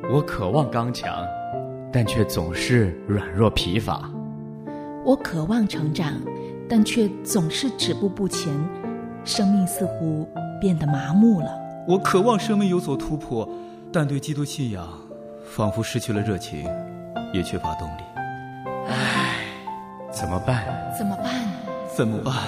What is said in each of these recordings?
我渴望刚强，但却总是软弱疲乏。 我渴望成长，但却总是止步不前，生命似乎变得麻木了。 我渴望生命有所突破，但对基督信仰仿佛失去了热情，也缺乏动力。 唉，怎么办？ 怎么办？ 怎么办？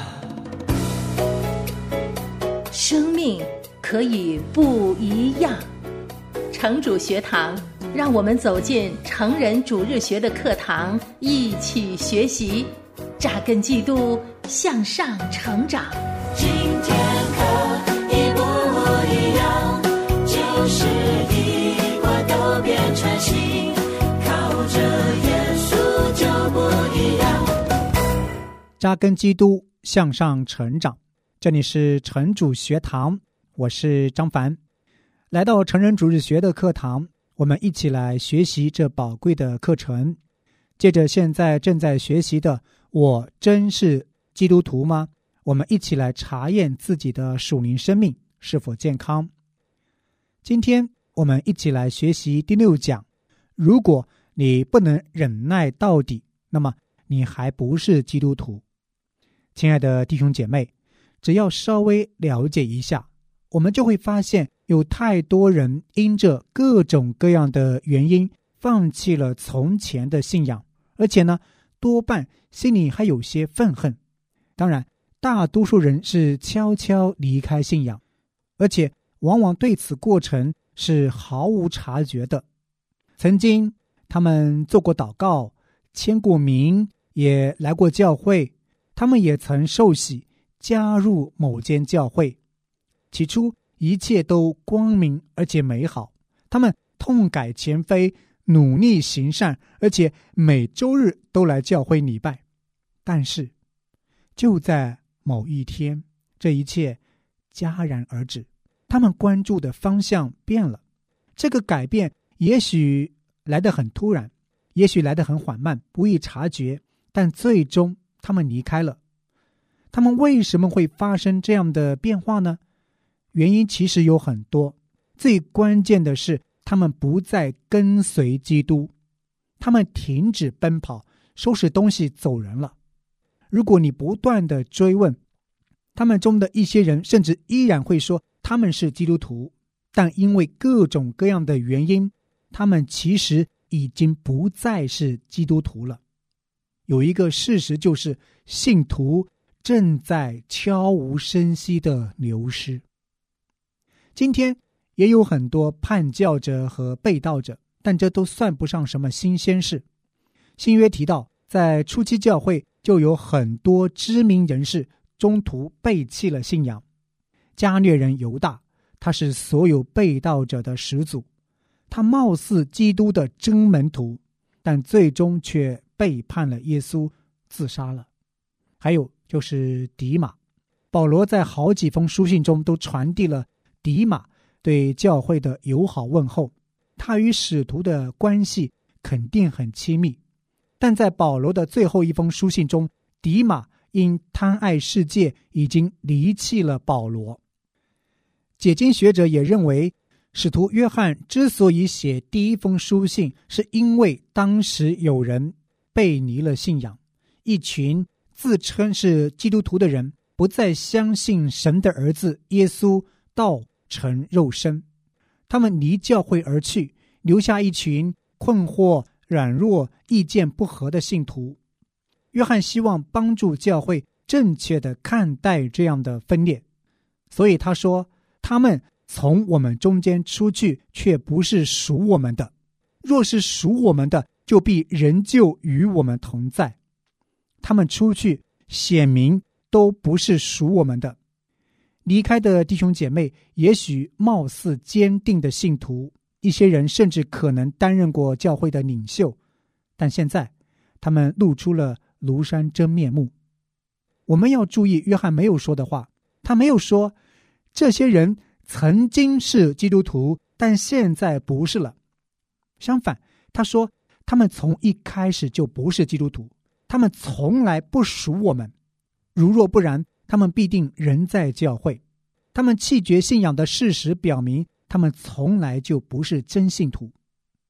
生命可以不一样。城主学堂，让我们走进成人主日学的课堂，一起学习，扎根基督，向上成长。 今天可以不一样，就是一块都变成新，靠着耶稣就不一样。 扎根基督，向上成长。这里是城主学堂，我是张凡。来到成人主日学的课堂，我们一起来学习这宝贵的课程。借着现在正在学习的我真是基督徒吗？我们一起来查验自己的属灵生命是否健康。今天我们一起来学习第6讲，如果你不能忍耐到底，那么你还不是基督徒。亲爱的弟兄姐妹，只要稍微了解一下，我们就会发现有太多人因着各种各样的原因放弃了从前的信仰，而且呢，多半心里还有些愤恨。当然，大多数人是悄悄离开信仰，而且往往对此过程是毫无察觉的。曾经他们做过祷告，签过名，也来过教会，他们也曾受洗加入某间教会，起初一切都光明而且美好，他们痛改前非，努力行善，而且每周日都来教会礼拜。但是就在某一天，这一切戛然而止，他们关注的方向变了。这个改变也许来得很突然，也许来得很缓慢，不易察觉，但最终他们离开了。他们为什么会发生这样的变化呢？原因其实有很多，最关键的是他们不再跟随基督，他们停止奔跑，收拾东西走人了。如果你不断的追问，他们中的一些人甚至依然会说他们是基督徒，但因为各种各样的原因，他们其实已经不再是基督徒了。有一个事实就是，信徒正在悄无声息地流失。今天也有很多叛教者和背道者，但这都算不上什么新鲜事。新约提到，在初期教会就有很多知名人士中途背弃了信仰。加略人犹大，他是所有背道者的始祖，他貌似基督的真门徒，但最终却背叛了耶稣，自杀了。还有就是迪马，保罗在好几封书信中都传递了迪马对教会的友好问候，他与使徒的关系肯定很亲密。但在保罗的最后一封书信中，迪马因贪爱世界已经离弃了保罗。解经学者也认为，使徒约翰之所以写第一封书信，是因为当时有人背离了信仰，一群自称是基督徒的人不再相信神的儿子耶稣道成肉身，他们离教会而去，留下一群困惑、软弱、意见不合的信徒。约翰希望帮助教会正确地看待这样的分裂，所以他说，他们从我们中间出去，却不是属我们的，若是属我们的，就必仍旧与我们同在。他们出去显明都不是属我们的。离开的弟兄姐妹也许貌似坚定的信徒，一些人甚至可能担任过教会的领袖，但现在他们露出了庐山真面目。我们要注意约翰没有说的话，他没有说这些人曾经是基督徒，但现在不是了。相反，他说他们从一开始就不是基督徒，他们从来不属我们，如若不然，他们必定仍在教会。他们弃绝信仰的事实表明，他们从来就不是真信徒。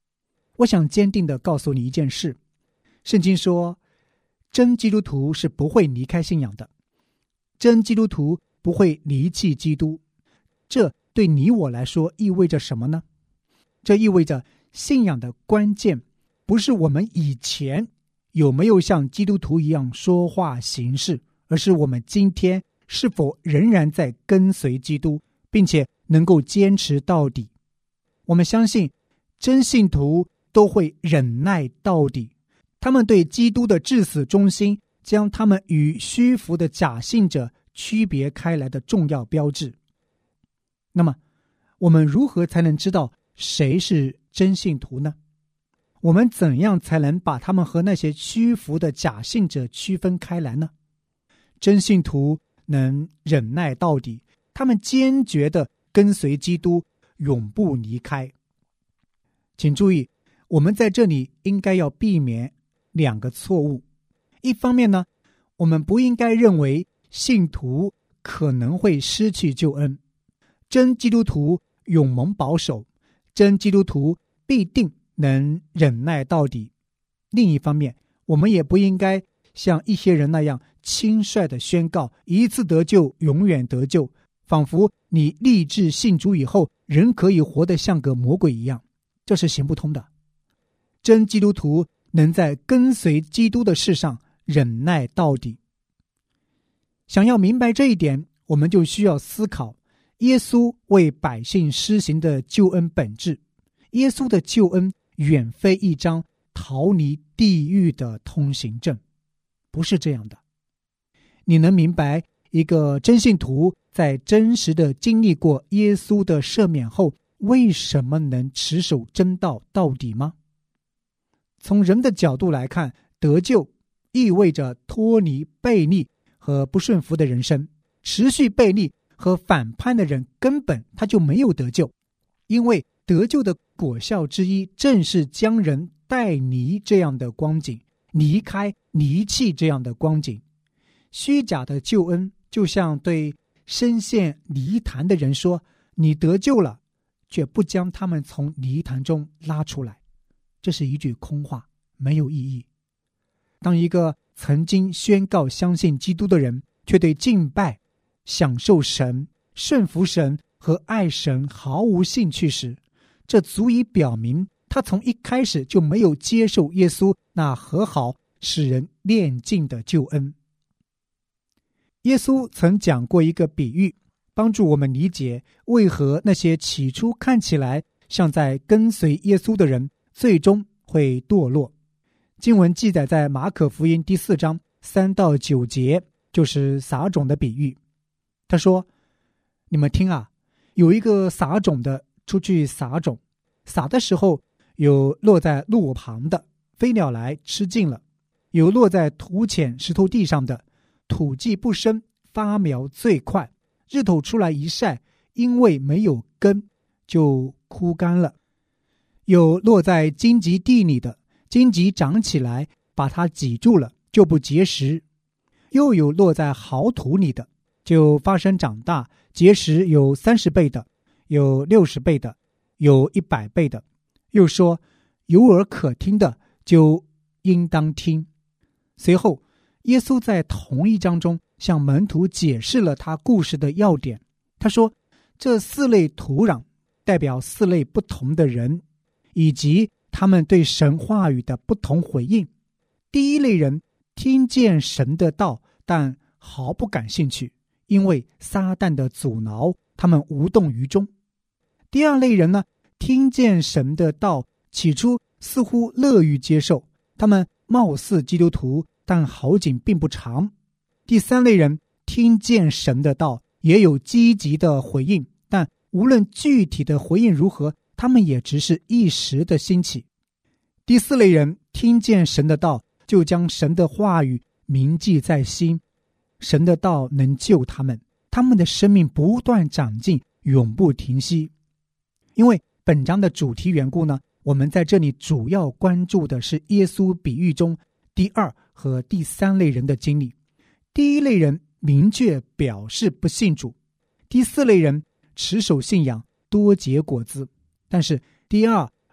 我想坚定地告诉你一件事，圣经说真基督徒是不会离开信仰的，真基督徒不会离弃基督。这对你我来说意味着什么呢？这意味着信仰的关键不是我们以前有没有像基督徒一样说话行事，而是我们今天是否仍然在跟随基督，并且能够坚持到底。我们相信真信徒都会忍耐到底，他们对基督的至死忠心将他们与虚浮的假信者区别开来的重要标志。那么我们如何才能知道谁是真信徒呢？我们怎样才能把他们和那些虚浮的假信者区分开来呢？真信徒能忍耐到底，他们坚决地跟随基督，永不离开。请注意，我们在这里应该要避免两个错误。一方面呢，我们不应该认为信徒可能会失去救恩，真基督徒永蒙保守，真基督徒必定能忍耐到底。另一方面，我们也不应该像一些人那样轻率地宣告一次得救永远得救，仿佛你立志信主以后人可以活得像个魔鬼一样，这是行不通的。真基督徒能在跟随基督的事上忍耐到底。想要明白这一点，我们就需要思考耶稣为百姓施行的救恩本质。耶稣的救恩远非一张逃离地狱的通行证，不是这样的。你能明白一个真信徒在真实的经历过耶稣的赦免后，为什么能持守真道到底吗？从人的角度来看，得救意味着脱离悖逆和不顺服的人生。持续悖逆和反叛的人根本他就没有得救，因为得救的果效之一正是将人带离这样的光景，离开离弃这样的光景。虚假的救恩就像对深陷泥潭的人说，你得救了，却不将他们从泥潭中拉出来，这是一句空话，没有意义。当一个曾经宣告相信基督的人，却对敬拜、享受神、顺服神和爱神毫无兴趣时，这足以表明他从一开始就没有接受耶稣那和好使人炼净的救恩。耶稣曾讲过一个比喻，帮助我们理解为何那些起初看起来像在跟随耶稣的人最终会堕落。经文记载在马可福音第4章3到9节，就是撒种的比喻。他说，你们听啊，有一个撒种的出去撒种，撒的时候有落在路旁的，飞鸟来吃尽了；有落在土浅石头地上的，土既不深，发苗最快，日头出来一晒，因为没有根，就枯干了；有落在荆棘地里的，荆棘长起来把它挤住了，就不结实；又有落在好土里的，就发生长大，结实有30倍的，有60倍的，有100倍的。又说，有耳可听的就应当听。随后耶稣在同一章中向门徒解释了他故事的要点。他说，这4类土壤代表4类不同的人，以及他们对神话语的不同回应。第一类人听见神的道，但毫不感兴趣，因为撒旦的阻挠，他们无动于衷。第二类人呢，听见神的道，起初似乎乐于接受，他们貌似基督徒，但好景并不长。第三类人听见神的道，也有积极的回应，但无论具体的回应如何，他们也只是一时的兴起。第四类人听见神的道，就将神的话语铭记在心，神的道能救他们，他们的生命不断长进，永不停息。因为本章的主题缘故呢，我们在这里主要关注的是耶稣比喻中第二和第三类人的经历。第一类人明确表示不信主，第四类人持守信仰，多结果子。但是第二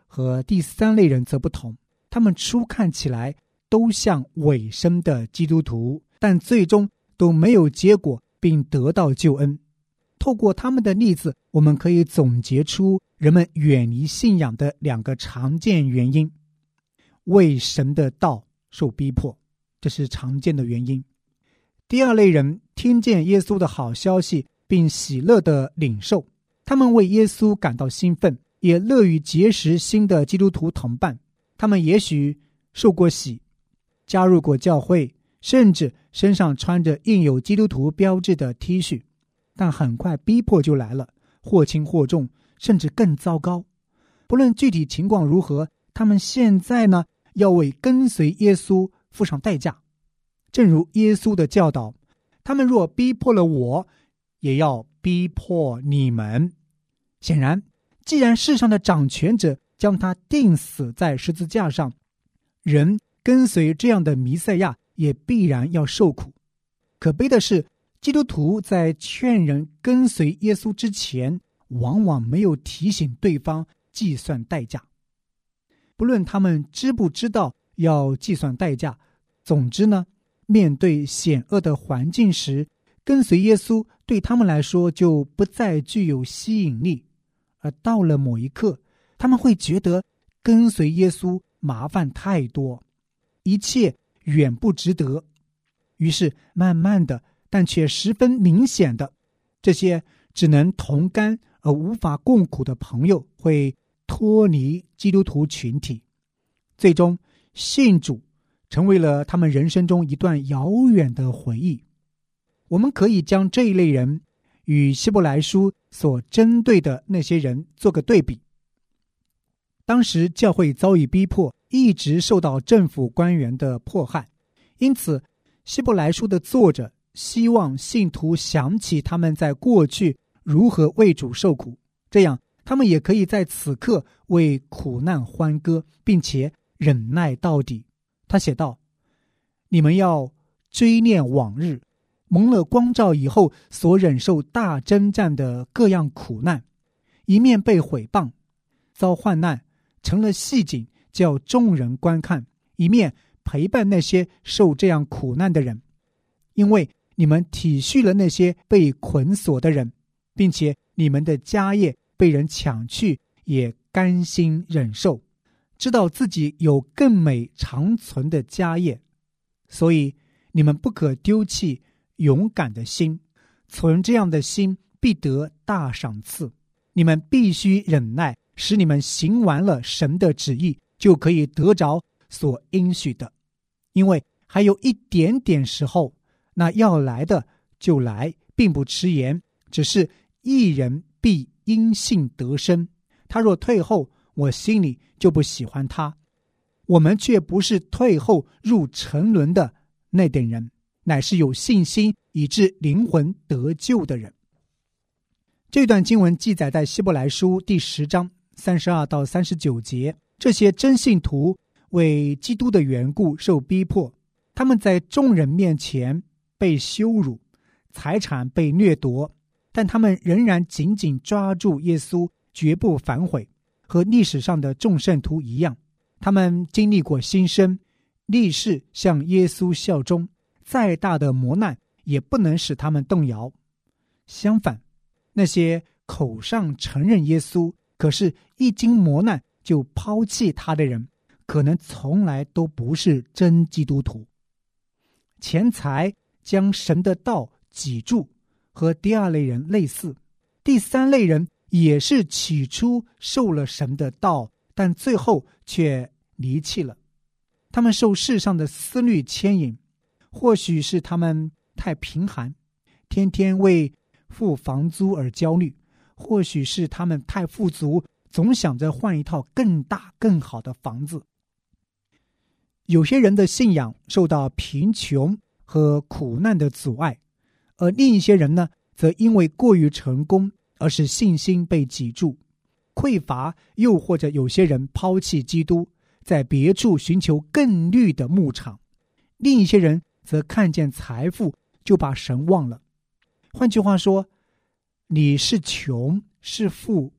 和第三类人则不同，他们初看起来都像委身的基督徒，但最终都没有结果并得到救恩。透过他们的例子，我们可以总结出人们远离信仰的2个常见原因。为神的道受逼迫，这是常见的原因。第二类人听见耶稣的好消息并喜乐地领受，他们为耶稣感到兴奋，也乐于结识新的基督徒同伴。他们也许受过洗，加入过教会，甚至身上穿着印有基督徒标志的 T 恤，但很快逼迫就来了，或轻或重，甚至更糟糕。不论具体情况如何，他们现在呢，要为跟随耶稣付上代价。正如耶稣的教导，他们若逼迫了我，也要逼迫你们。显然，既然世上的掌权者将他钉死在十字架上，人跟随这样的弥赛亚也必然要受苦。可悲的是，基督徒在劝人跟随耶稣之前，往往没有提醒对方计算代价。不论他们知不知道要计算代价，总之呢，面对险恶的环境时，跟随耶稣对他们来说就不再具有吸引力。而到了某一刻，他们会觉得跟随耶稣麻烦太多，一切远不值得。于是慢慢的，但却十分明显的，这些只能同甘而无法共苦的朋友会脱离基督徒群体，最终信主成为了他们人生中一段遥远的回忆。我们可以将这一类人与希伯来书所针对的那些人做个对比。当时教会遭遇逼迫，一直受到政府官员的迫害，因此希伯来书的作者希望信徒想起他们在过去如何为主受苦，这样他们也可以在此刻为苦难欢歌，并且忍耐到底。他写道：你们要追念往日蒙了光照以后所忍受大征战的各样苦难，一面被毁谤，遭患难，成了戏景，叫众人观看，一面陪伴那些受这样苦难的人。因为你们体恤了那些被捆锁的人，并且你们的家业被人抢去，也甘心忍受，知道自己有更美长存的家业，所以你们不可丢弃勇敢的心，存这样的心必得大赏赐。你们必须忍耐，使你们行完了神的旨意，就可以得着所应许的。因为还有一点点时候，那要来的就来，并不迟延，只是义人必因信得生。他若退后，我心里就不喜欢他。我们却不是退后入沉沦的那等人，乃是有信心以致灵魂得救的人。这段经文记载在希伯来书第10章32到39节。这些真信徒为基督的缘故受逼迫，他们在众人面前被羞辱，财产被掠夺，但他们仍然紧紧抓住耶稣，绝不反悔。和历史上的众圣徒一样，他们经历过新生，立誓向耶稣效忠，再大的磨难也不能使他们动摇。相反，那些口上承认耶稣，可是一经磨难就抛弃他的人，可能从来都不是真基督徒。钱财将神的道挤住，和第二类人类似。第三类人也是起初受了神的道，但最后却离弃了。他们受世上的思虑牵引，或许是他们太贫寒，天天为付房租而焦虑，或许是他们太富足，总想着换一套更大更好的房子。有些人的信仰受到贫穷和苦难的阻碍，而另一些人呢，则因为过于成功而使信心被挤住，匮乏，又或者有些人抛弃基督，在别处寻求更绿的牧场。另一些人则看见财富就把神忘了。换句话说，你是穷是富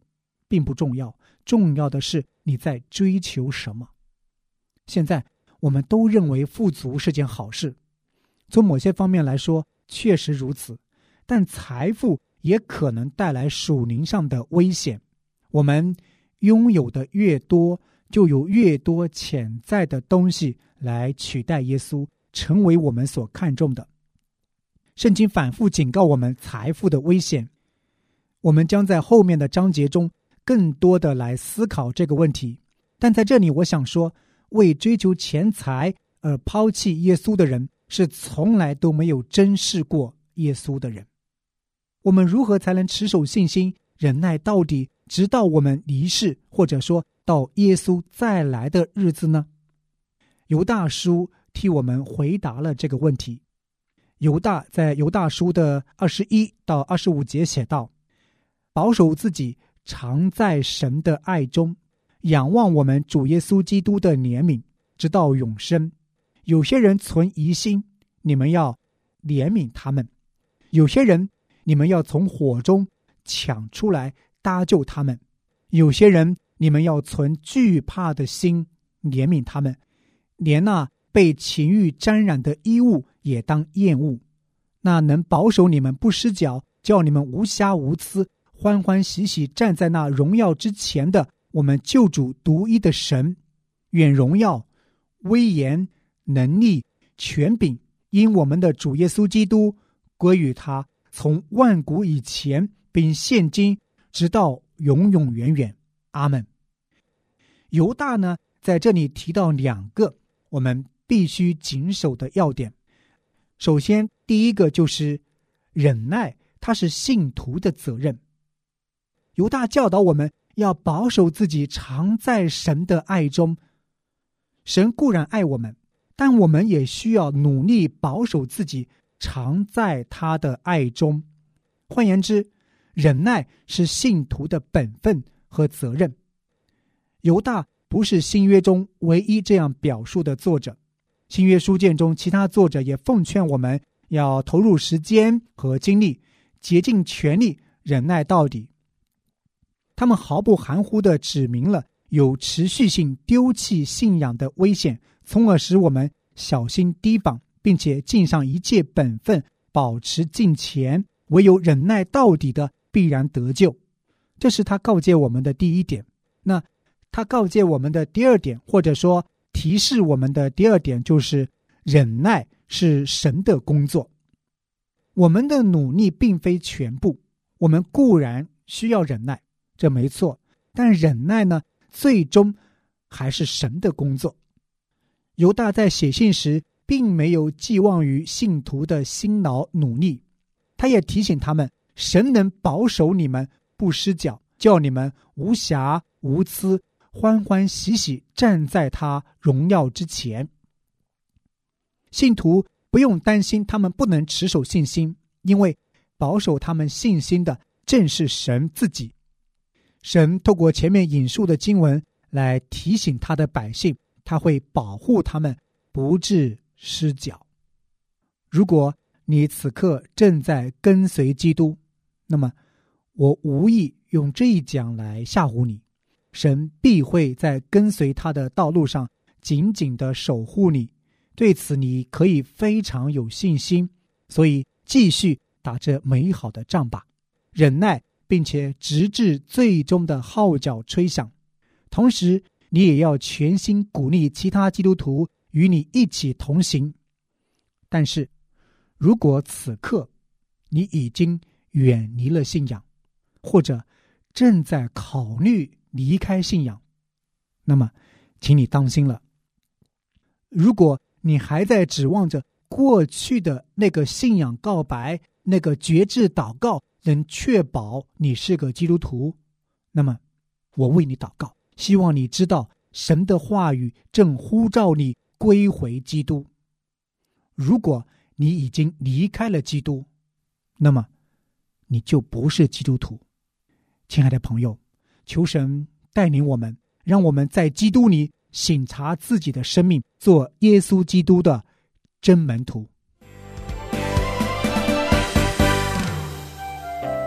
并不重要，重要的是你在追求什么。现在我们都认为富足是件好事，从某些方面来说确实如此，但财富也可能带来属灵上的危险。我们拥有的越多，就有越多潜在的东西来取代耶稣，成为我们所看重的。圣经反复警告我们财富的危险，我们将在后面的章节中更多的来思考这个问题。但在这里我想说，为追求钱财而抛弃耶稣的人，是从来都没有珍视过耶稣的人。我们如何才能持守信心，忍耐到底，直到我们离世，或者说到耶稣再来的日子呢？犹大书替我们回答了这个问题。犹大在犹大书的21到25节写道：保守自己常在神的爱中，仰望我们主耶稣基督的怜悯，直到永生。有些人存疑心，你们要怜悯他们；有些人你们要从火中抢出来搭救他们；有些人你们要存惧怕的心怜悯他们，连那被情欲沾染的衣物也当厌恶。那能保守你们不失脚，叫你们无瑕无疵，欢欢喜喜站在那荣耀之前的我们救主独一的神，愿荣耀、威严、能力、权柄因我们的主耶稣基督归于他，从万古以前并现今直到永永远远。阿们。犹大呢，在这里提到2个我们必须谨守的要点。首先，第一个就是忍耐，它是信徒的责任。犹大教导我们要保守自己常在神的爱中。神固然爱我们，但我们也需要努力保守自己常在他的爱中。换言之，忍耐是信徒的本分和责任。犹大不是新约中唯一这样表述的作者，新约书卷中其他作者也奉劝我们要投入时间和精力，竭尽全力忍耐到底。他们毫不含糊地指明了有持续性丢弃信仰的危险，从而使我们小心提防，并且尽上一切本分，保持敬虔。唯有忍耐到底的必然得救。这是他告诫我们的第一点。那他告诫我们的第二点，或者说提示我们的第二点，就是忍耐是神的工作。我们的努力并非全部，我们固然需要忍耐，这没错，但忍耐呢，最终还是神的工作。犹大在写信时并没有寄望于信徒的辛劳努力，他也提醒他们，神能保守你们不失脚，叫你们无瑕无疵，欢欢喜喜站在他荣耀之前。信徒不用担心他们不能持守信心，因为保守他们信心的正是神自己。神透过前面引述的经文来提醒他的百姓，他会保护他们不致失脚。如果你此刻正在跟随基督，那么我无意用这一讲来吓唬你，神必会在跟随他的道路上紧紧地守护你，对此你可以非常有信心。所以继续打着美好的仗吧，忍耐，并且直至最终的号角吹响。同时你也要全心鼓励其他基督徒与你一起同行。但是如果此刻你已经远离了信仰，或者正在考虑离开信仰，那么请你当心了。如果你还在指望着过去的那个信仰告白，那个决志祷告能确保你是个基督徒，那么我为你祷告，希望你知道神的话语正呼召你归回基督。如果你已经离开了基督，那么你就不是基督徒。亲爱的朋友，求神带领我们，让我们在基督里省察自己的生命，做耶稣基督的真门徒。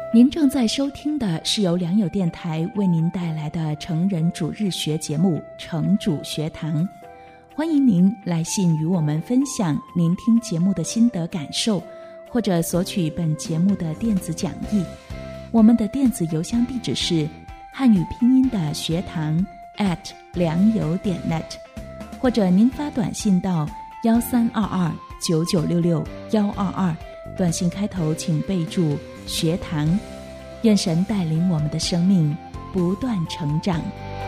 您正在收听的是由良友电台为您带来的成人主日学节目《成主学堂》，欢迎您来信与我们分享您听节目的心得感受，或者索取本节目的电子讲义。我们的电子邮箱地址是汉语拼音的学堂良友.net， 或者您发短信到13229966-122，短信开头请备注学堂。愿神带领我们的生命不断成长。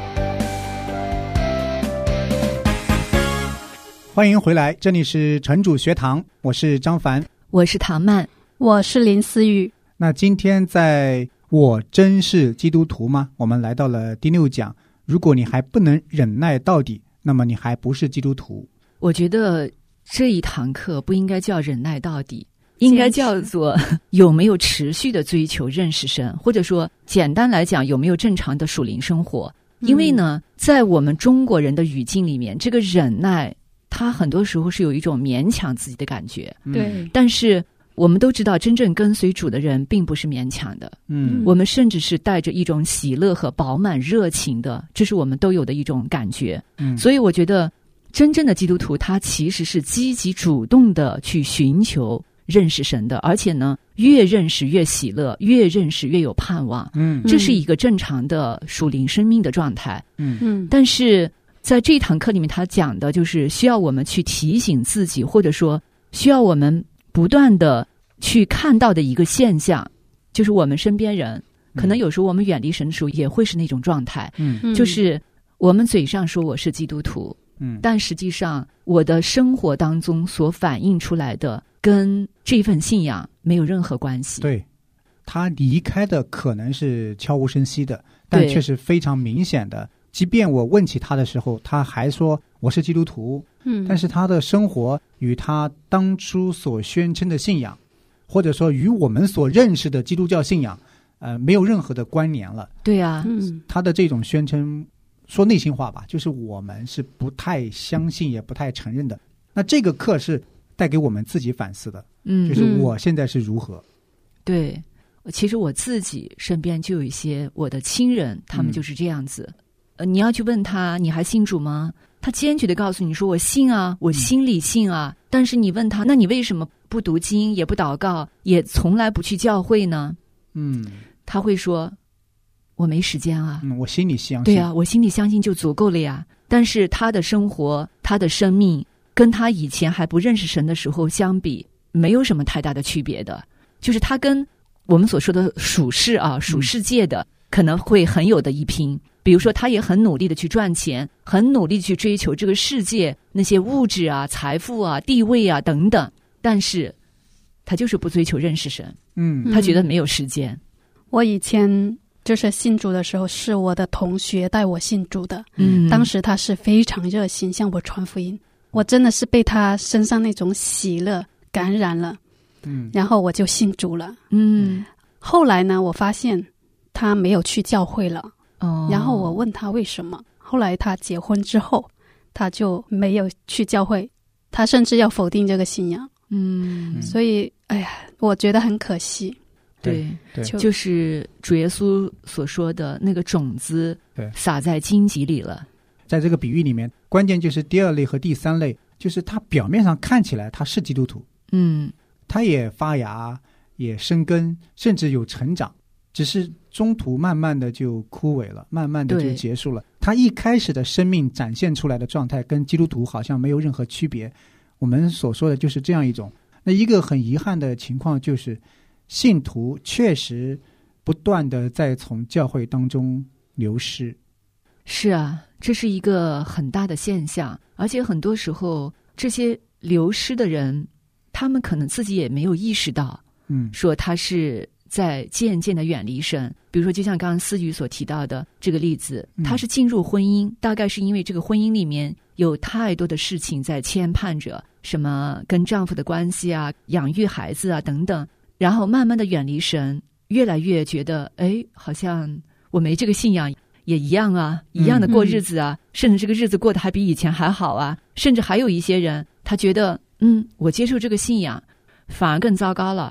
欢迎回来，这里是城主学堂，我是张凡， 我是唐曼， 我是林思雨。 那今天在我真是基督徒吗？我们来到了第6讲，如果你还不能忍耐到底，那么你还不是基督徒。 我觉得这一堂课不应该叫忍耐到底，应该叫做有没有持续的追求认识神，或者说简单来讲有没有正常的属灵生活。因为呢，在我们中国人的语境里面，这个忍耐它很多时候是有一种勉强自己的感觉。 对， 但是我们都知道真正跟随主的人并不是勉强的，我们甚至是带着一种喜乐和饱满热情的，这是我们都有的一种感觉。所以我觉得真正的基督徒他其实是积极主动的去寻求认识神的，而且呢越认识越喜乐，越认识越有盼望。这是一个正常的属灵生命的状态。但是在这堂课里面他讲的就是需要我们去提醒自己，或者说需要我们不断的去看到的一个现象，就是我们身边人可能有时候我们远离神的时候也会是那种状态。就是我们嘴上说我是基督徒，但实际上我的生活当中所反映出来的跟这份信仰没有任何关系。 对，他离开的可能是悄无声息的，但却是非常明显的。即便我问起他的时候，他还说我是基督徒，但是他的生活与他当初所宣称的信仰，或者说与我们所认识的基督教信仰没有任何的关联了。 对啊， 他的这种宣称说内心话吧，就是我们是不太相信也不太承认的。那这个课是带给我们自己反思的，就是我现在是如何。 对，其实我自己身边就有一些我的亲人，他们就是这样子。你要去问他你还信主吗？他坚决地告诉你说我信啊，我心里信啊。但是你问他，那你为什么不读经也不祷告也从来不去教会呢？他会说我没时间啊。我心里相信。 对啊，我心里相信就足够了呀。但是他的生活他的生命跟他以前还不认识神的时候相比没有什么太大的区别的，就是他跟我们所说的属世界的可能会很有的一拼。比如说他也很努力的去赚钱，很努力去追求这个世界那些物质啊、财富啊、地位啊等等，但是他就是不追求认识神。他觉得没有时间。 我以前就是信主的时候是我的同学带我信主的，当时他是非常热心向我传福音，我真的是被他身上那种喜乐感染了，然后我就信主了。后来呢，我发现他没有去教会了，然后我问他为什么，后来他结婚之后他就没有去教会，他甚至要否定这个信仰。所以我觉得很可惜。 对，就是主耶稣所说的那个种子撒在荆棘里了。 在这个比喻里面，关键就是第2类和第3类，就是他表面上看起来他是基督徒，他也发芽也生根，甚至有成长，只是中途慢慢的就枯萎了，慢慢的就结束了。他一开始的生命展现出来的状态跟基督徒好像没有任何区别。我们所说的就是这样一种。那一个很遗憾的情况就是信徒确实不断的在从教会当中流失。 是啊，这是一个很大的现象，而且很多时候这些流失的人他们可能自己也没有意识到，说他是在渐渐的远离神。比如说就像刚刚思雨所提到的这个例子，他是进入婚姻，大概是因为这个婚姻里面有太多的事情在牵绊着，什么跟丈夫的关系啊、养育孩子啊等等，然后慢慢的远离神，越来越觉得好像我没这个信仰也一样啊，一样的过日子啊，甚至这个日子过得还比以前还好啊。甚至还有一些人他觉得我接受这个信仰反而更糟糕了，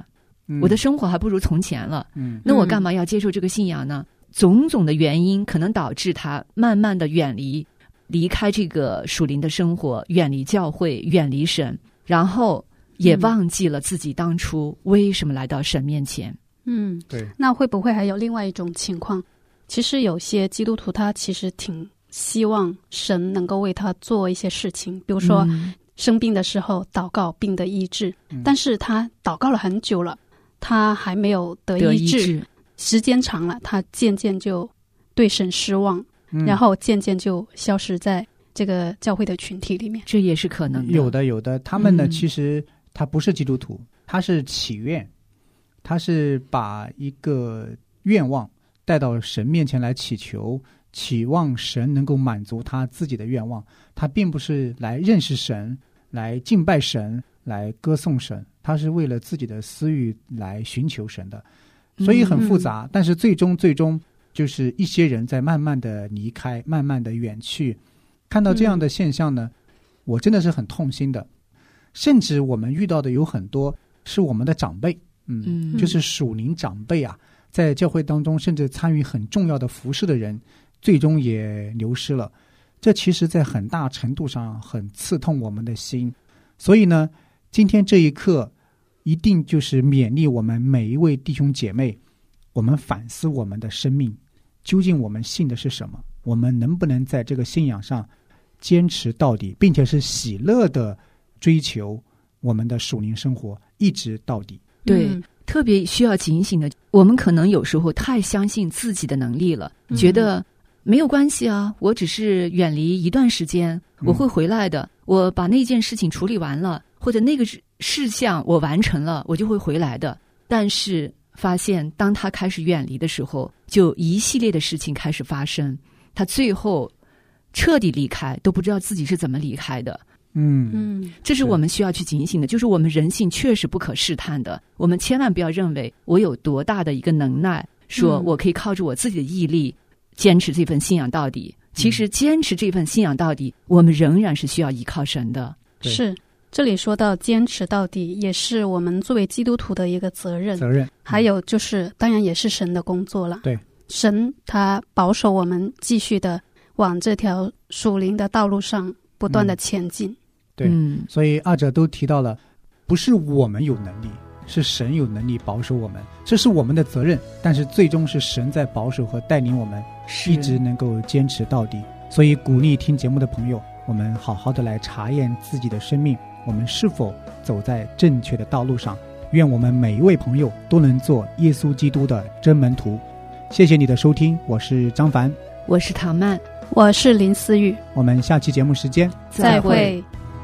我的生活还不如从前了，那我干嘛要接受这个信仰呢？种种的原因可能导致他慢慢的离开这个属灵的生活，远离教会，远离神，然后也忘记了自己当初为什么来到神面前。 对。 那会不会还有另外一种情况？其实有些基督徒他其实挺希望神能够为他做一些事情，比如说生病的时候祷告病的医治，但是他祷告了很久了，他还没有得医治，时间长了，他渐渐就对神失望，然后渐渐就消失在这个教会的群体里面。 这也是可能的。 有的他们呢，其实他不是基督徒，他是祈愿，他是把一个愿望带到神面前来祈求，期望神能够满足他自己的愿望。他并不是来认识神，来敬拜神，来歌颂神，他是为了自己的私欲来寻求神的。所以很复杂，但是最终就是一些人在慢慢的离开，慢慢的远去。看到这样的现象呢，我真的是很痛心的。甚至我们遇到的有很多是我们的长辈，就是属灵长辈啊，在教会当中甚至参与很重要的服事的人，最终也流失了。这其实在很大程度上很刺痛我们的心。所以呢，今天这一刻一定就是勉励我们每一位弟兄姐妹，我们反思我们的生命，究竟我们信的是什么，我们能不能在这个信仰上坚持到底，并且是喜乐的追求我们的属灵生活一直到底。 对，特别需要警醒的，我们可能有时候太相信自己的能力了，觉得没有关系啊，我只是远离一段时间，我会回来的，我把那件事情处理完了，或者那个事项我完成了，我就会回来的。但是发现当他开始远离的时候，就一系列的事情开始发生，他最后彻底离开都不知道自己是怎么离开的。这是我们需要去警醒的，就是我们人性确实不可试探的，我们千万不要认为我有多大的一个能耐，说我可以靠着我自己的毅力坚持这份信仰到底。其实坚持这份信仰到底，我们仍然是需要依靠神的。 是，这里说到坚持到底，也是我们作为基督徒的一个责任。还有就是当然也是神的工作了。 对， 神他保守我们继续的往这条属灵的道路上不断的前进。 对，所以二者都提到了，不是我们有能力，是神有能力保守我们，这是我们的责任，但是最终是神在保守和带领我们一直能够坚持到底。所以鼓励听节目的朋友，我们好好的来查验自己的生命，我们是否走在正确的道路上。愿我们每一位朋友都能做耶稣基督的真门徒。谢谢你的收听，我是张凡， 我是唐曼， 我是林思雨， 我们下期节目时间再会。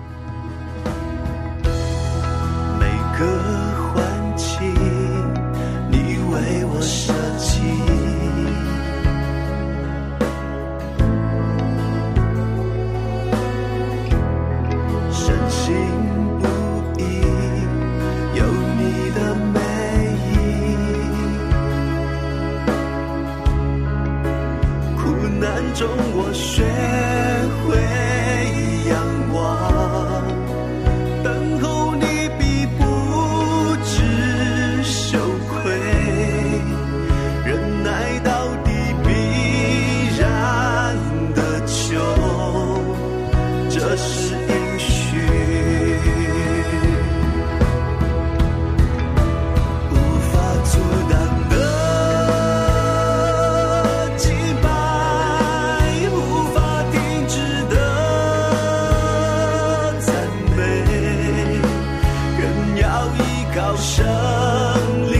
每个欢庆你为我设计，深信不疑有你的美意，苦难中我学会仰望，等候你必不知羞愧，忍耐到底必然的救，这是应许，无法阻挡的击败，无法停止的赞美，人要依靠胜利。